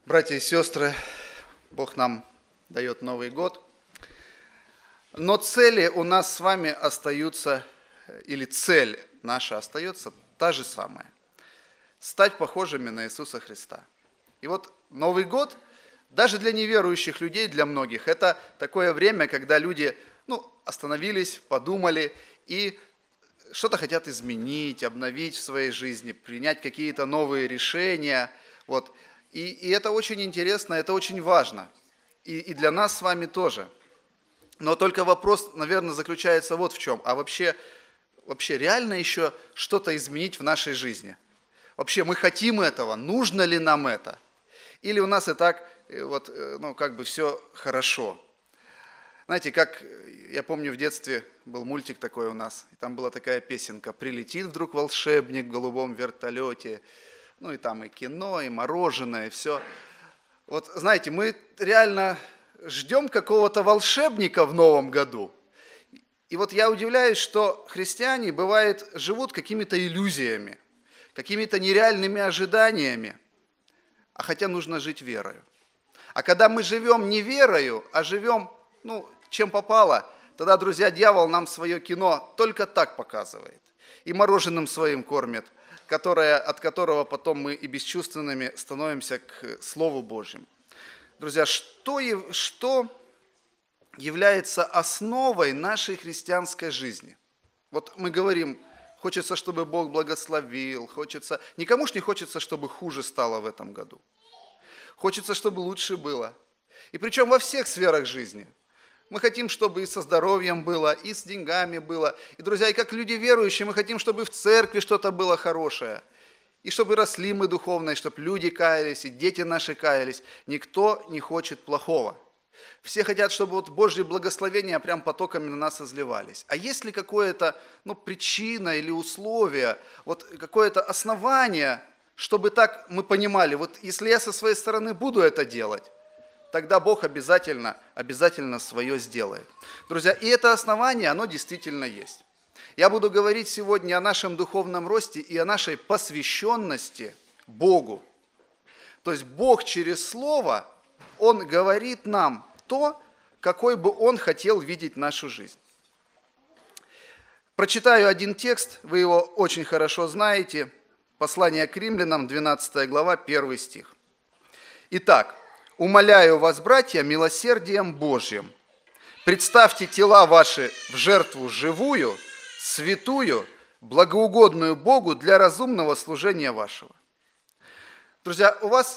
Братья и сестры, Бог нам дает Новый год, но цели у нас с вами остаются, или цель наша остается та же самая – стать похожими на Иисуса Христа. И вот Новый год, даже для неверующих людей, для многих, это такое время, когда люди остановились, подумали и что-то хотят изменить, обновить в своей жизни, принять какие-то новые решения. Вот. И это очень интересно, это очень важно. И для нас с вами тоже. Но только вопрос, наверное, заключается вот в чем. А вообще реально еще что-то изменить в нашей жизни? Вообще мы хотим этого? Нужно ли нам это? Или у нас и так все хорошо? Знаете, как я помню в детстве был мультик такой у нас, и там была такая песенка: «Прилетит вдруг волшебник в голубом вертолете», и там и кино, и мороженое, и все. Вот знаете, мы реально ждем какого-то волшебника в новом году. И вот я удивляюсь, что христиане, бывает, живут какими-то иллюзиями, какими-то нереальными ожиданиями, а хотя нужно жить верою. А когда мы живем не верою, а живем, чем попало, тогда, друзья, дьявол нам свое кино только так показывает. И мороженым своим кормит, от которого потом мы и бесчувственными становимся к Слову Божьему. Друзья, что является основой нашей христианской жизни? Вот мы говорим, хочется, чтобы Бог благословил, никому ж не хочется, чтобы хуже стало в этом году. Хочется, чтобы лучше было. И причем во всех сферах жизни. Мы хотим, чтобы и со здоровьем было, и с деньгами было. И, друзья, и как люди верующие, мы хотим, чтобы в церкви что-то было хорошее. И чтобы росли мы духовно, и чтобы люди каялись, и дети наши каялись. Никто не хочет плохого. Все хотят, чтобы Божьи благословения прям потоками на нас изливались. А есть ли какое-то причина или условие, какое-то основание, чтобы так мы понимали, если я со своей стороны буду это делать, тогда Бог обязательно свое сделает. Друзья, и это основание, оно действительно есть. Я буду говорить сегодня о нашем духовном росте и о нашей посвященности Богу. То есть Бог через Слово, Он говорит нам то, какой бы Он хотел видеть нашу жизнь. Прочитаю один текст, вы его очень хорошо знаете. Послание к Римлянам, 12 глава, 1 стих. «Итак, умоляю вас, братья, милосердием Божьим, представьте тела ваши в жертву живую, святую, благоугодную Богу для разумного служения вашего». Друзья, у вас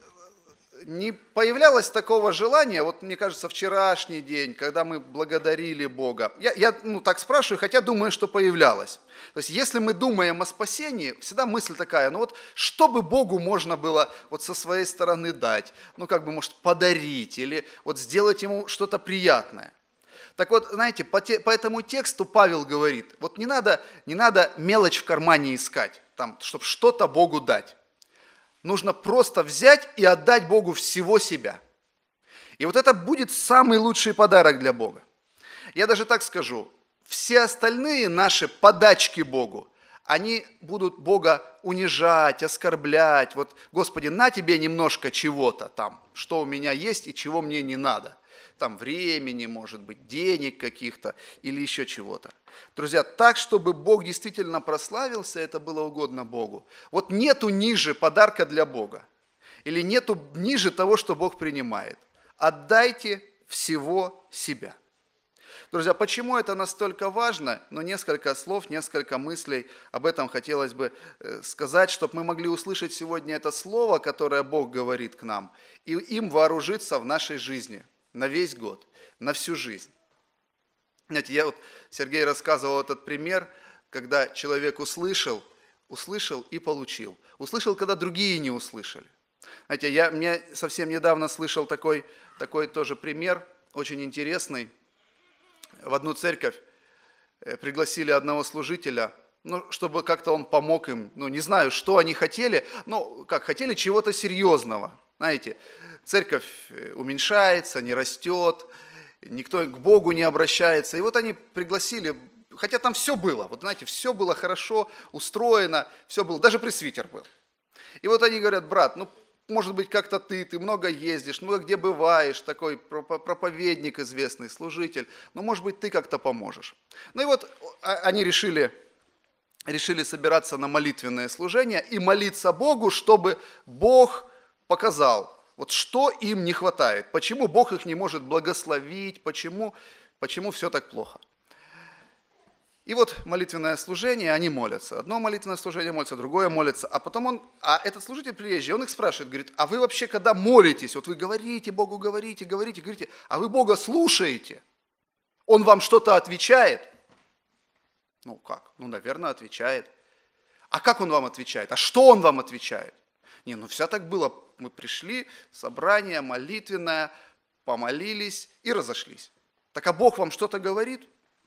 не появлялось такого желания, мне кажется, вчерашний день, когда мы благодарили Бога. Я так спрашиваю, хотя думаю, что появлялось. То есть, если мы думаем о спасении, всегда мысль такая, что бы Богу можно было со своей стороны дать, может, подарить или сделать Ему что-то приятное. Так вот, знаете, по этому тексту Павел говорит, не надо мелочь в кармане искать, чтобы что-то Богу дать. Нужно просто взять и отдать Богу всего себя. И это будет самый лучший подарок для Бога. Я даже так скажу, все остальные наши подачки Богу, они будут Бога унижать, оскорблять. Господи, на тебе немножко чего-то что у меня есть и чего мне не надо. Времени, может быть, денег каких-то или еще чего-то. Друзья, так, чтобы Бог действительно прославился, это было угодно Богу. Нету ниже подарка для Бога. Или нету ниже того, что Бог принимает. Отдайте всего себя. Друзья, почему это настолько важно? Несколько слов, несколько мыслей об этом хотелось бы сказать, чтобы мы могли услышать сегодня это слово, которое Бог говорит к нам, и им вооружиться в нашей жизни. На весь год, на всю жизнь. Знаете, Сергей рассказывал этот пример, когда человек услышал и получил. Услышал, когда другие не услышали. Знаете, мне совсем недавно слышал такой тоже пример, очень интересный. В одну церковь пригласили одного служителя, чтобы как-то он помог им. Не знаю, что они хотели, хотели чего-то серьезного. Знаете, церковь уменьшается, не растет, никто к Богу не обращается. И они пригласили, хотя там все было, все было хорошо устроено, все было, даже пресвитер был. И они говорят: брат, может быть, как-то ты много ездишь, много где бываешь, такой проповедник известный, служитель, но, может быть, ты как-то поможешь. Ну и вот они решили собираться на молитвенное служение и молиться Богу, чтобы Бог показал, вот что им не хватает, почему Бог их не может благословить, почему все так плохо. И вот молитвенное служение, они молятся. Одно молитвенное служение молится, другое молится. А потом этот служитель приезжий, он их спрашивает, говорит, а вы вообще когда молитесь, вот вы говорите Богу, говорите, а вы Бога слушаете? Он вам что-то отвечает? Ну как? Ну, наверное, отвечает. А как он вам отвечает? А что он вам отвечает? Не, ну вся так было. Мы пришли, собрание молитвенное, помолились и разошлись. Так а Бог вам что-то говорит?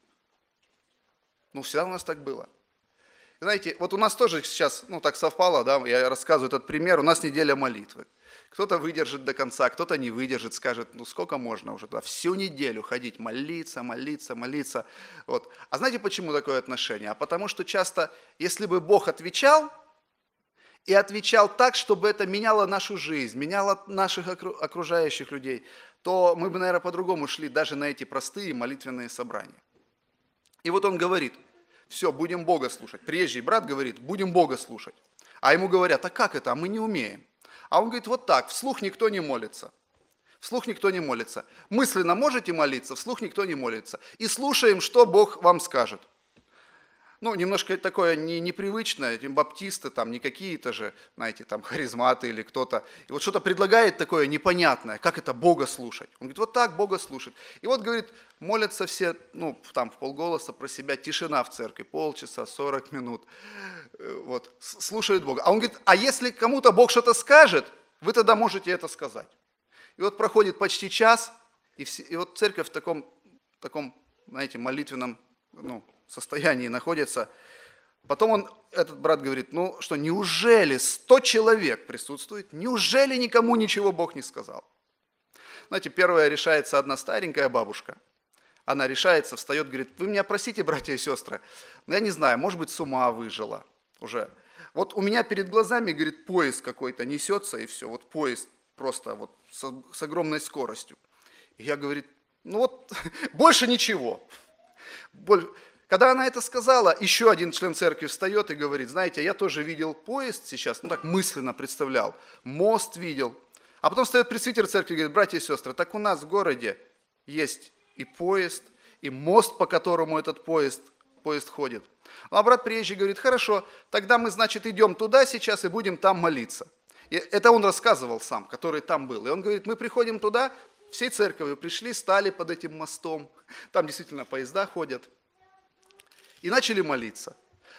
Ну, всегда у нас так было. Знаете, вот у нас тоже сейчас, так совпало, да, я рассказываю этот пример, у нас неделя молитвы. Кто-то выдержит до конца, кто-то не выдержит, скажет, сколько можно уже, да, всю неделю ходить, молиться. Вот. А знаете, почему такое отношение? А потому что часто, если бы Бог отвечал, и отвечал так, чтобы это меняло нашу жизнь, меняло наших окружающих людей, то мы бы, наверное, по-другому шли даже на эти простые молитвенные собрания. И вот он говорит, все, будем Бога слушать. Приезжий брат говорит, будем Бога слушать. А ему говорят, а как это? А мы не умеем. А он говорит, вот так, вслух никто не молится. Вслух никто не молится. Мысленно можете молиться, вслух никто не молится. И слушаем, что Бог вам скажет. Немножко такое непривычное, баптисты, там не какие-то же, знаете, там харизматы или кто-то. И вот что-то предлагает такое непонятное, как это Бога слушать. Он говорит, вот так Бога слушать. И вот, говорит, молятся все, там в полголоса про себя, тишина в церкви, полчаса, 40 минут. Вот, слушают Бога. А он говорит, а если кому-то Бог что-то скажет, вы тогда можете это сказать. И вот проходит почти час, и вот церковь в таком, знаете, молитвенном, состоянии находится. Потом этот брат говорит, неужели 100 человек присутствует? Неужели никому ничего Бог не сказал? Знаете, первая решается одна старенькая бабушка. Она решается, встает, говорит, вы меня простите, братья и сестры, но я не знаю, может быть, с ума выжила уже. Вот у меня перед глазами, говорит, поезд какой-то несется, и все, вот поезд просто вот с огромной скоростью. И я, говорит, больше ничего. Когда она это сказала, еще один член церкви встает и говорит, знаете, я тоже видел поезд сейчас, так мысленно представлял, мост видел. А потом встает пресвитер церкви и говорит, братья и сестры, так у нас в городе есть и поезд, и мост, по которому этот поезд ходит. А брат приезжий говорит, хорошо, тогда мы, значит, идем туда сейчас и будем там молиться. И это он рассказывал сам, который там был. И он говорит, мы приходим туда, всей церковью пришли, стали под этим мостом, там действительно поезда ходят. И начали молиться.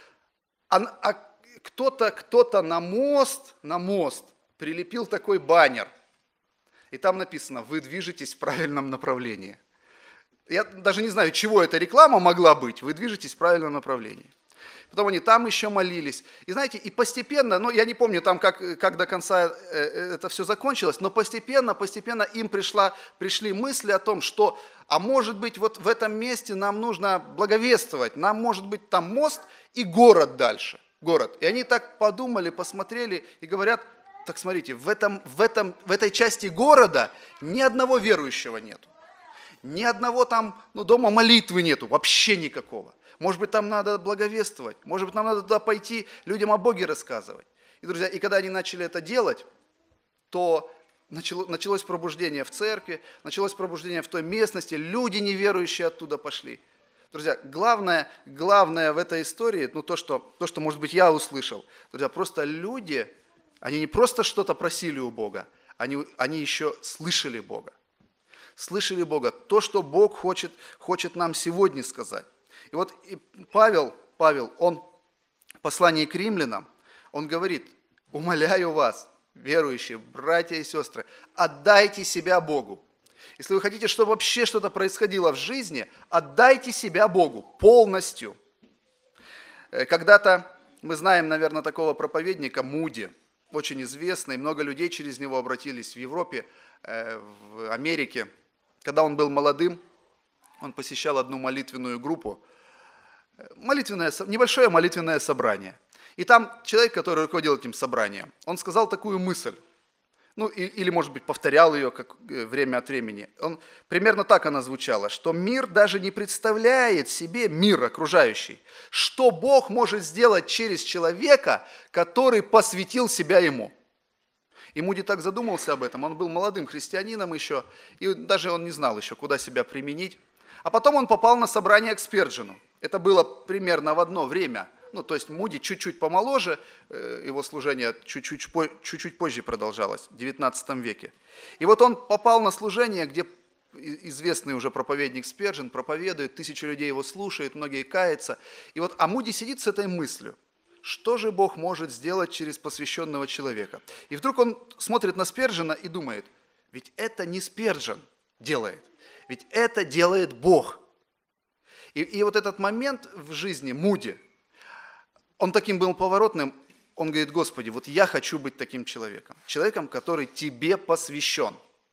А кто-то на мост прилепил такой баннер. И там написано, вы движетесь в правильном направлении. Я даже не знаю, чего эта реклама могла быть. Вы движетесь в правильном направлении. Потом они там еще молились. И знаете, и постепенно, я не помню там, как до конца это все закончилось, но постепенно им пришли мысли о том, что, а может быть, вот в этом месте нам нужно благовествовать, нам может быть там мост и город дальше. Город. И они так подумали, посмотрели и говорят, так смотрите, в этой части города ни одного верующего нету. Ни одного там дома молитвы нету, вообще никакого. Может быть, там надо благовествовать, может быть, нам надо туда пойти, людям о Боге рассказывать. И, друзья, и когда они начали это делать, то началось пробуждение в церкви, началось пробуждение в той местности, люди неверующие оттуда пошли. Друзья, главное в этой истории, то, что, может быть, я услышал, друзья, просто люди, они не просто что-то просили у Бога, они еще слышали Бога. Слышали Бога, то, что Бог хочет нам сегодня сказать. И вот Павел, он в послании к римлянам, он говорит, умоляю вас, верующие, братья и сестры, отдайте себя Богу. Если вы хотите, чтобы вообще что-то происходило в жизни, отдайте себя Богу полностью. Когда-то, мы знаем, наверное, такого проповедника Муди, очень известный, много людей через него обратились в Европе, в Америке. Когда он был молодым, он посещал одну молитвенную группу, небольшое молитвенное собрание. И там человек, который руководил этим собранием, он сказал такую мысль. Ну, или, может быть, повторял ее время от времени. Примерно так она звучала, что мир даже не представляет себе, мир окружающий, что Бог может сделать через человека, который посвятил себя ему. И Муди так задумался об этом, он был молодым христианином еще, и даже он не знал еще, куда себя применить. А потом он попал на собрание к Спержину. Это было примерно в одно время. Ну, то есть Муди чуть-чуть помоложе, его служение чуть-чуть позже продолжалось, в 19 веке. И вот он попал на служение, где известный уже проповедник Спержин проповедует, 1000 людей его слушают, многие каются. А Муди сидит с этой мыслью, что же Бог может сделать через посвященного человека? И вдруг он смотрит на Спержина и думает, ведь это не Спержин делает, ведь это делает Бог. И вот этот момент в жизни Муди, он таким был поворотным, он говорит, Господи, вот я хочу быть таким человеком, который Тебе посвящен.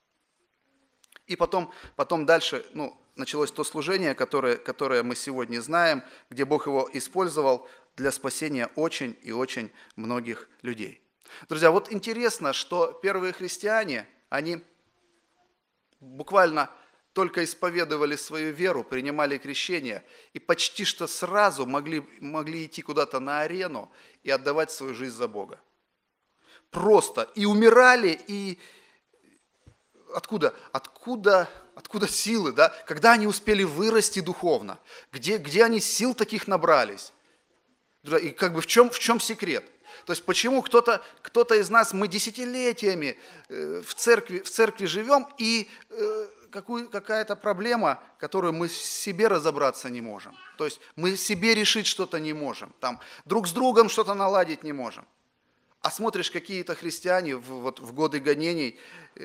И потом дальше началось то служение, которое мы сегодня знаем, где Бог его использовал для спасения очень и очень многих людей. Друзья, вот интересно, что первые христиане, они буквально только исповедовали свою веру, принимали крещение и почти что сразу могли идти куда-то на арену и отдавать свою жизнь за Бога. Просто. И умирали, и откуда силы, да? Когда они успели вырасти духовно? Где они сил таких набрались? И в чем секрет? То есть почему кто-то из нас, мы десятилетиями в церкви живем, и какая-то проблема, которую мы себе разобраться не можем. То есть мы себе решить что-то не можем, друг с другом что-то наладить не можем. А смотришь, какие-то христиане в годы гонений,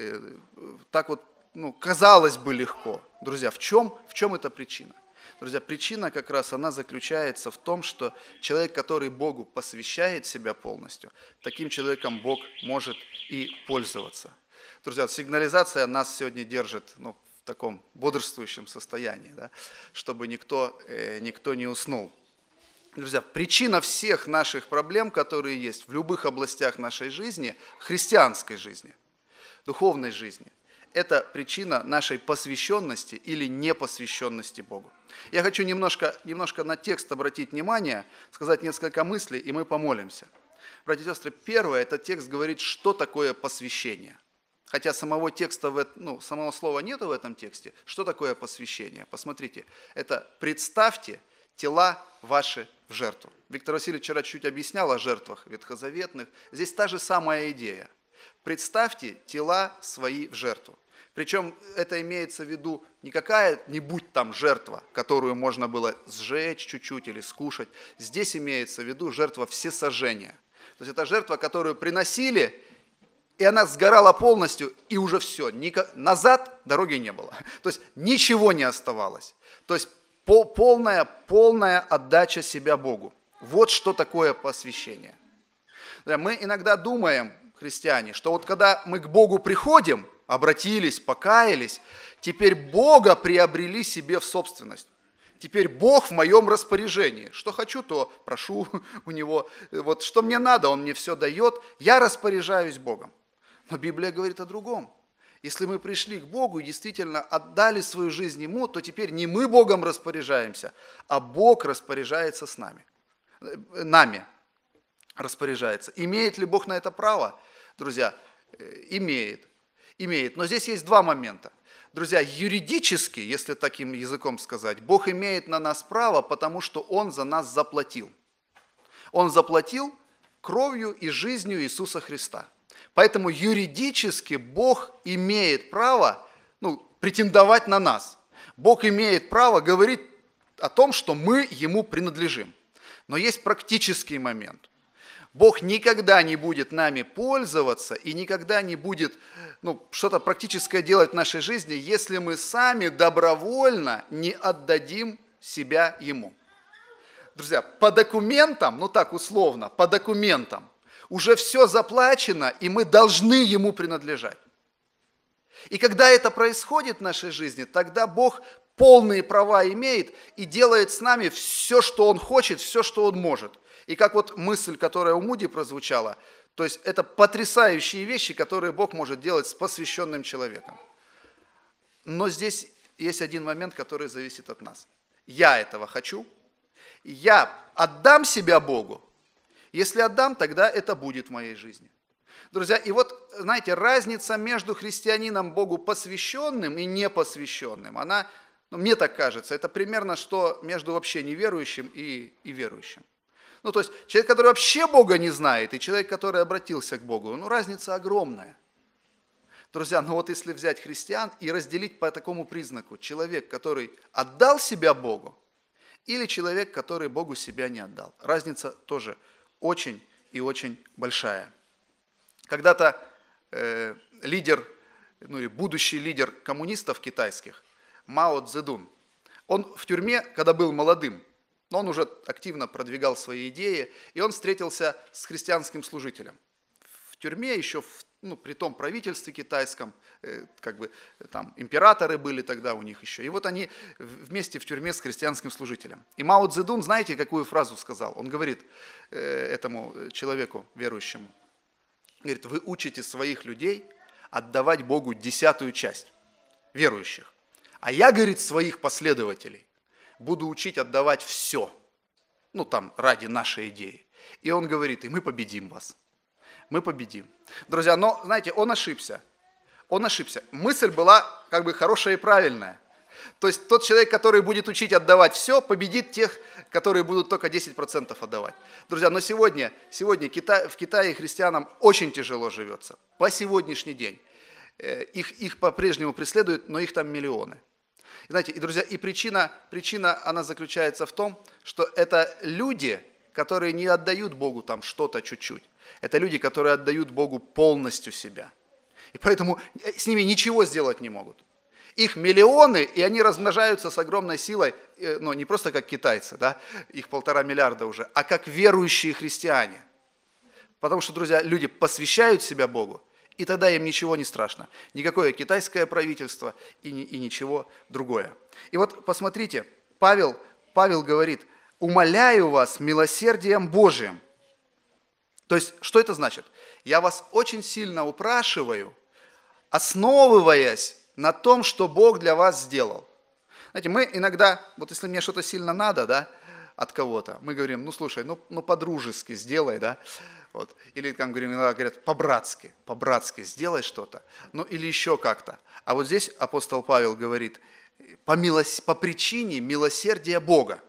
казалось бы, легко. Друзья, в чем эта причина? Друзья, причина как раз она заключается в том, что человек, который Богу посвящает себя полностью, таким человеком Бог может и пользоваться. Друзья, сигнализация нас сегодня держит в таком бодрствующем состоянии, да, чтобы никто не уснул. Друзья, причина всех наших проблем, которые есть в любых областях нашей жизни, христианской жизни, духовной жизни, это причина нашей посвященности или непосвященности Богу. Я хочу немножко на текст обратить внимание, сказать несколько мыслей, и мы помолимся. Братья и сестры, первое, этот текст говорит, что такое посвящение. Хотя самого слова нету в этом тексте. Что такое посвящение? Посмотрите, это представьте тела ваши в жертву. Виктор Васильевич вчера чуть объяснял о жертвах ветхозаветных. Здесь та же самая идея. Представьте тела свои в жертву. Причем это имеется в виду не какая-нибудь там жертва, которую можно было сжечь чуть-чуть или скушать. Здесь имеется в виду жертва всесожжения. То есть это жертва, которую приносили, и она сгорала полностью, и уже все. Назад дороги не было. То есть ничего не оставалось. То есть полная отдача себя Богу. Вот что такое посвящение. Мы иногда думаем, христиане, что вот когда мы к Богу приходим, обратились, покаялись, теперь Бога приобрели себе в собственность. Теперь Бог в моем распоряжении. Что хочу, то прошу у Него. Вот что мне надо, Он мне все дает. Я распоряжаюсь Богом. Но Библия говорит о другом. Если мы пришли к Богу и действительно отдали свою жизнь Ему, то теперь не мы Богом распоряжаемся, а Бог распоряжается с нами. Нами распоряжается. Имеет ли Бог на это право? Друзья, имеет. Но здесь есть два момента. Друзья, юридически, если таким языком сказать, Бог имеет на нас право, потому что Он за нас заплатил. Он заплатил кровью и жизнью Иисуса Христа. Поэтому юридически Бог имеет право претендовать на нас. Бог имеет право говорить о том, что мы Ему принадлежим. Но есть практический момент. Бог никогда не будет нами пользоваться и никогда не будет что-то практическое делать в нашей жизни, если мы сами добровольно не отдадим себя Ему. Друзья, по документам, так условно, по документам, уже все заплачено, и мы должны Ему принадлежать. И когда это происходит в нашей жизни, тогда Бог полные права имеет и делает с нами все, что Он хочет, все, что Он может. И как мысль, которая у Муди прозвучала, То есть это потрясающие вещи, которые Бог может делать с посвященным человеком. Но здесь есть один момент, который зависит от нас. Я этого хочу, я отдам себя Богу. Если отдам, тогда это будет в моей жизни. Друзья, и вот, знаете, разница между христианином Богу посвященным и непосвященным, она, мне так кажется, это примерно что между вообще неверующим и верующим. То есть человек, который вообще Бога не знает, и человек, который обратился к Богу, разница огромная. Друзья, вот если взять христиан и разделить по такому признаку, человек, который отдал себя Богу, или человек, который Богу себя не отдал. Разница тоже очень и очень большая. Когда-то лидер, и будущий лидер коммунистов китайских, Мао Цзэдун, он в тюрьме, когда был молодым, но он уже активно продвигал свои идеи, и он встретился с христианским служителем. В тюрьме еще при том правительстве китайском, там императоры были тогда у них еще. И вот они вместе в тюрьме с христианским служителем. И Мао Цзэдун, знаете, какую фразу сказал? Он говорит этому человеку верующему, говорит, вы учите своих людей отдавать Богу 10-ю часть, верующих. А я, говорит, своих последователей буду учить отдавать все, ради нашей идеи. И он говорит, и мы победим вас. Мы победим. Друзья, но, знаете, он ошибся. Он ошибся. Мысль была хорошая и правильная. То есть тот человек, который будет учить отдавать все, победит тех, которые будут только 10% отдавать. Друзья, но сегодня в Китае христианам очень тяжело живется. По сегодняшний день. Их по-прежнему преследуют, но их там миллионы. Знаете, и, друзья, и причина, она заключается в том, что это люди, которые не отдают Богу там что-то чуть-чуть. Это люди, которые отдают Богу полностью себя. И поэтому с ними ничего сделать не могут. Их миллионы, и они размножаются с огромной силой, не просто как китайцы, да, их 1,5 миллиарда уже, а как верующие христиане. Потому что, друзья, люди посвящают себя Богу, и тогда им ничего не страшно. Никакое китайское правительство и ничего другое. И вот посмотрите, Павел говорит, умоляю вас милосердием Божиим. То есть, что это значит? Я вас очень сильно упрашиваю, основываясь на том, что Бог для вас сделал. Знаете, мы иногда, если мне что-то сильно надо, да, от кого-то, мы говорим, слушай, по-дружески сделай, да, вот. Или, как иногда говорят, по-братски сделай что-то, или еще как-то. А вот здесь апостол Павел говорит, по причине милосердия Бога.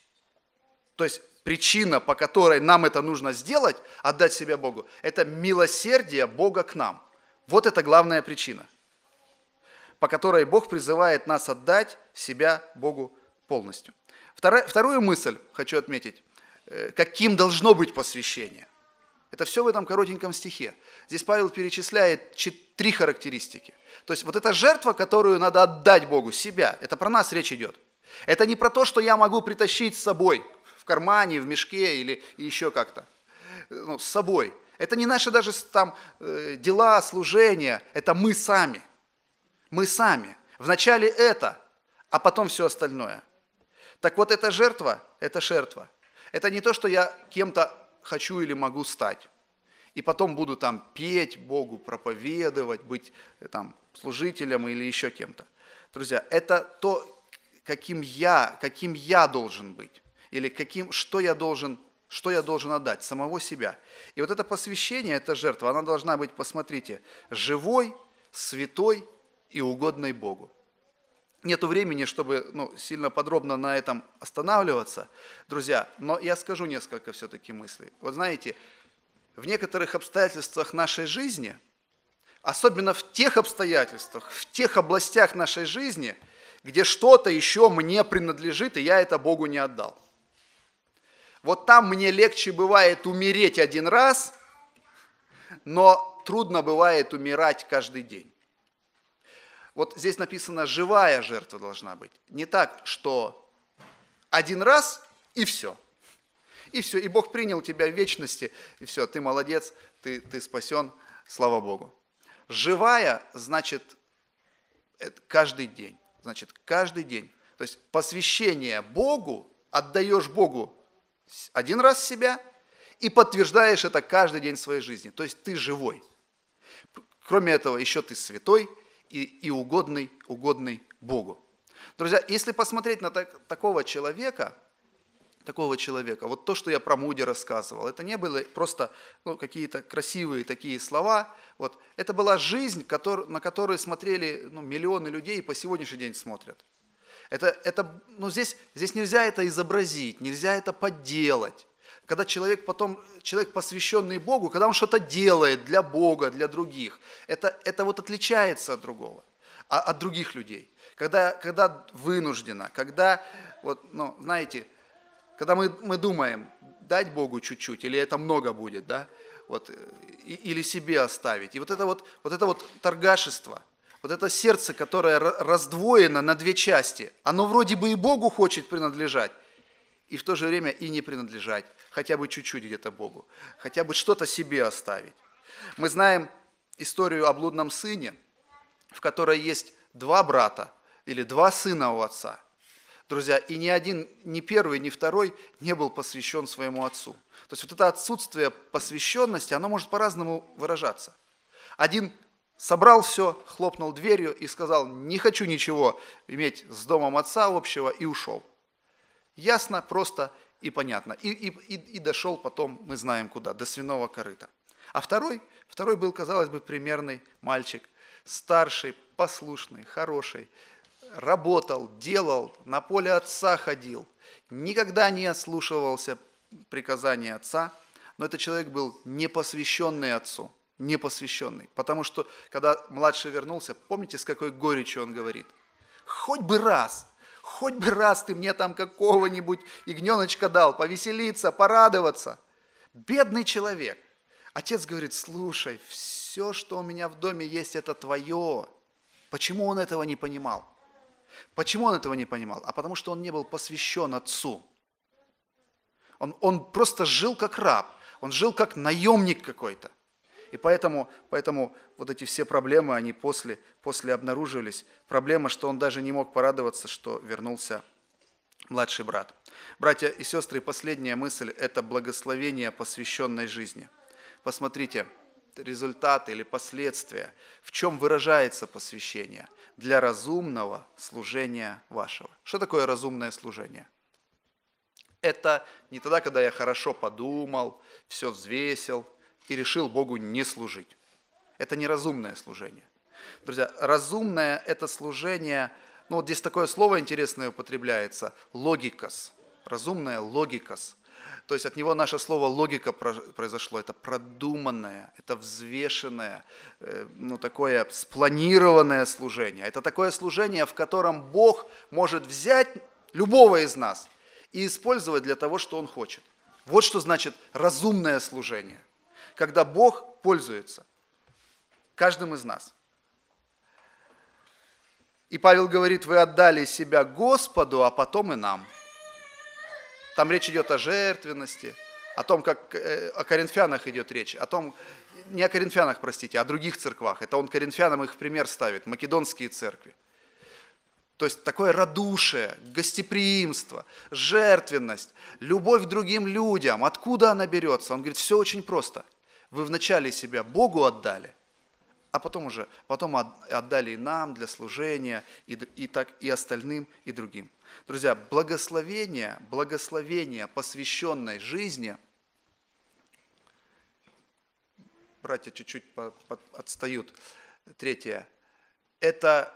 То есть, причина, по которой нам это нужно сделать, отдать себя Богу, это милосердие Бога к нам. Вот это главная причина, по которой Бог призывает нас отдать себя Богу полностью. Вторую мысль хочу отметить. Каким должно быть посвящение? Это все в этом коротеньком стихе. Здесь Павел перечисляет 3 характеристики. То есть вот эта жертва, которую надо отдать Богу, себя, это про нас речь идет. Это не про то, что я могу притащить с собой в кармане, в мешке или еще как-то. С собой. Это не наши даже там дела, служения, это мы сами. Мы сами. Вначале это, а потом все остальное. Так вот, эта жертва. Это не то, что я кем-то хочу или могу стать. И потом буду там петь Богу, проповедовать, быть там служителем или еще кем-то. Друзья, это то, каким я должен быть. Или что я должен отдать, самого себя. И вот это посвящение, эта жертва, она должна быть, посмотрите, живой, святой и угодной Богу. Нету времени, чтобы сильно подробно на этом останавливаться, друзья, но я скажу несколько все-таки мыслей. Вот знаете, в некоторых обстоятельствах нашей жизни, особенно в тех обстоятельствах, в тех областях нашей жизни, где что-то еще мне принадлежит, и я это Богу не отдал. Вот там мне легче бывает умереть один раз, но трудно бывает умирать каждый день. Вот здесь написано, живая жертва должна быть. Не так, что один раз и все. И все, и Бог принял тебя в вечности, и все, ты молодец, ты спасен, слава Богу. Живая, значит, каждый день. Значит, каждый день. То есть посвящение Богу, отдаешь Богу один раз себя, И подтверждаешь это каждый день своей жизни. То есть ты живой. Кроме этого, еще ты святой и угодный Богу. Друзья, если посмотреть на такого человека, вот то, что я про Муди рассказывал, это не были просто какие-то красивые такие слова, вот, это была жизнь, на которую смотрели миллионы людей и по сегодняшний день смотрят. Здесь нельзя это изобразить, нельзя это подделать. Когда человек, посвященный Богу, когда он что-то делает для Бога, для других, это вот отличается от другого, от других людей. Когда вынужденно, когда, знаете, когда мы думаем, дать Богу чуть-чуть, или это много будет, да, или себе оставить. И вот это торгашество, вот это сердце, которое раздвоено на две части, оно вроде бы и Богу хочет принадлежать, и в то же время и не принадлежать, хотя бы чуть-чуть где-то Богу, хотя бы что-то себе оставить. Мы знаем историю о блудном сыне, в которой есть два брата или два сына у отца. Друзья, и ни один, ни первый, ни второй не был посвящен своему отцу. То есть вот это отсутствие посвященности, оно может по-разному выражаться. Один собрал все, хлопнул дверью и сказал: не хочу ничего иметь с домом отца общего, и ушел. Ясно, просто и понятно. И дошел потом, мы знаем куда, до свиного корыта. А второй был, казалось бы, примерный мальчик, старший, послушный, хороший, работал, делал, на поле отца ходил, никогда не ослушивался приказания отца, но этот человек был непосвященный отцу, непосвященный. Потому что, когда младший вернулся, помните, с какой горечью он говорит? Хоть бы раз ты мне там какого-нибудь ягненочка дал, повеселиться, порадоваться. Бедный человек. Отец говорит: слушай, все, что у меня в доме есть, это твое. Почему он этого не понимал? Почему он этого не понимал? А потому что он не был посвящен отцу. Он просто жил как раб, он жил как наемник какой-то. И поэтому вот эти все проблемы, они после обнаружились. Проблема, что он даже не мог порадоваться, что вернулся младший брат. Братья и сестры, последняя мысль – это благословение посвященной жизни. Посмотрите, результаты или последствия, в чем выражается посвящение для разумного служения вашего. Что такое разумное служение? Это не тогда, когда я хорошо подумал, все взвесил и решил Богу не служить. Это не разумное служение. Друзья, разумное – это служение, вот здесь такое слово интересное употребляется – логикос. Разумное – логикос. То есть от него наше слово логика произошло. Это продуманное, это взвешенное, такое спланированное служение. Это такое служение, в котором Бог может взять любого из нас и использовать для того, что Он хочет. Вот что значит разумное служение. Когда Бог пользуется каждым из нас. И Павел говорит: вы отдали себя Господу, а потом и нам. Там речь идет о жертвенности, о том, как о коринфянах идет речь, не о коринфянах, простите, а о других церквах. Это он коринфянам их в пример ставит, македонские церкви. То есть такое радушие, гостеприимство, жертвенность, любовь к другим людям. Откуда она берется? Он говорит: все очень просто. Вы вначале себя Богу отдали, а потом отдали и нам для служения, и остальным, и другим. Друзья, благословение посвященной жизни, братья чуть-чуть отстают, третье, это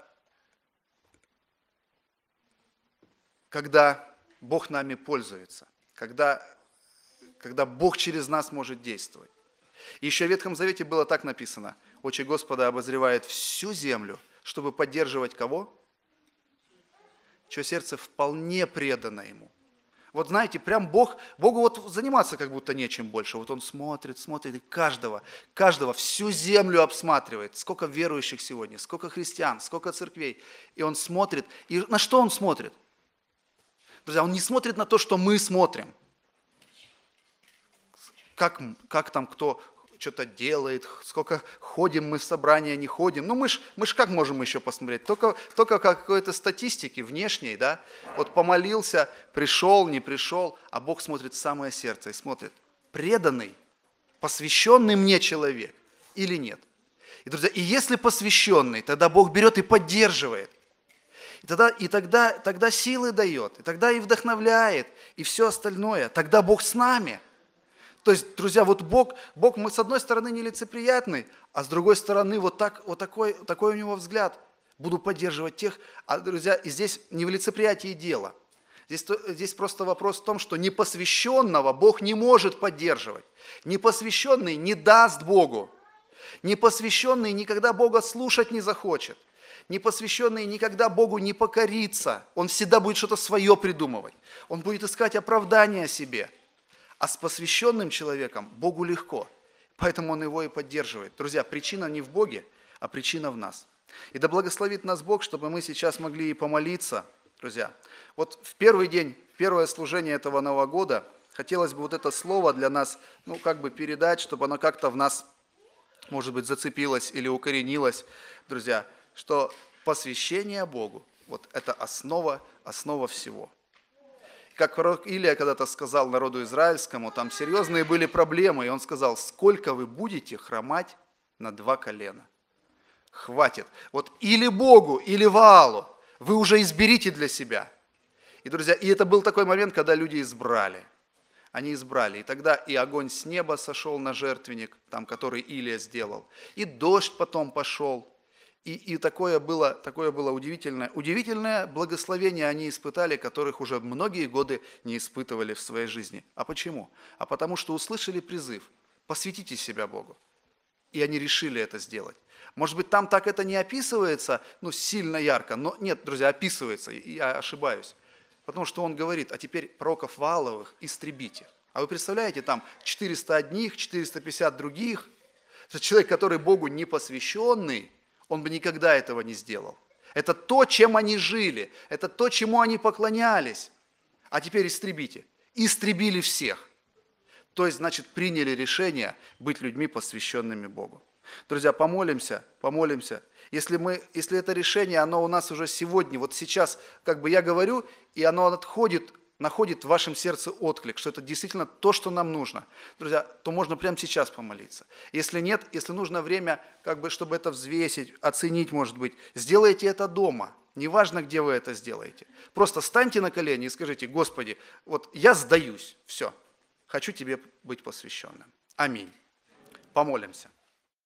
когда Бог нами пользуется, когда Бог через нас может действовать. И еще в Ветхом Завете было так написано: очи Господа обозревает всю землю, чтобы поддерживать кого? Чье сердце вполне предано Ему. Вот знаете, прям Богу вот заниматься как будто нечем больше. Вот Он смотрит, и каждого, всю землю обсматривает. Сколько верующих сегодня, сколько христиан, сколько церквей. И Он смотрит. И на что Он смотрит? Друзья, Он не смотрит на то, что мы смотрим. Как там кто что-то делает, сколько ходим мы в собрания, не ходим. Мы ж как можем еще посмотреть? Только какой-то статистики внешней, да? Вот помолился, пришел, не пришел, а Бог смотрит в самое сердце и смотрит, преданный, посвященный мне человек или нет. И, друзья, и если посвященный, тогда Бог берет и поддерживает. И тогда силы дает, и тогда и вдохновляет, и все остальное. Тогда Бог с нами. То есть, друзья, вот Бог, мы с одной стороны нелицеприятный, а с другой стороны такой у него взгляд. Буду поддерживать тех. А, друзья, и здесь не в лицеприятии дело. Здесь просто вопрос в том, что непосвященного Бог не может поддерживать. Непосвященный не даст Богу. Непосвященный никогда Бога слушать не захочет. Непосвященный никогда Богу не покорится. Он всегда будет что-то свое придумывать. Он будет искать оправдание себе. А с посвященным человеком Богу легко. Поэтому Он его и поддерживает. Друзья, причина не в Боге, а причина в нас. И да благословит нас Бог, чтобы мы сейчас могли и помолиться. Друзья, вот в первый день, первое служение этого Нового года, хотелось бы вот это слово для нас, передать, чтобы оно как-то в нас, может быть, зацепилось или укоренилось, друзья, что посвящение Богу, вот это основа всего. Как пророк Илия когда-то сказал народу израильскому, там серьезные были проблемы, и он сказал: сколько вы будете хромать на 2 колена? Хватит. Вот или Богу, или Ваалу. Вы уже изберите для себя. И, друзья, и это был такой момент, когда люди избрали. Они избрали. И тогда и огонь с неба сошел на жертвенник, там, который Илия сделал. И дождь потом пошел. И такое было удивительное благословение они испытали, которых уже многие годы не испытывали в своей жизни. А почему? А потому что услышали призыв: посвятите себя Богу. И они решили это сделать. Может быть, там так это не описывается, сильно ярко, но нет, друзья, описывается, и я ошибаюсь. Потому что он говорит: а теперь пророков Вааловых истребите. А вы представляете, там 400 одних, 450 других. Это человек, который Богу не посвященный, он бы никогда этого не сделал. Это то, чем они жили, это то, чему они поклонялись. А теперь истребите. Истребили всех. То есть, значит, приняли решение быть людьми, посвященными Богу. Друзья, помолимся. Если это решение, оно у нас уже сегодня, вот сейчас, я говорю, и оно находит в вашем сердце отклик, что это действительно то, что нам нужно, друзья, то можно прямо сейчас помолиться. Если нет, если нужно время, чтобы это взвесить, оценить, может быть, сделайте это дома. Неважно, где вы это сделаете. Просто станьте на колени и скажите: Господи, вот я сдаюсь, все, хочу Тебе быть посвященным. Аминь. Помолимся.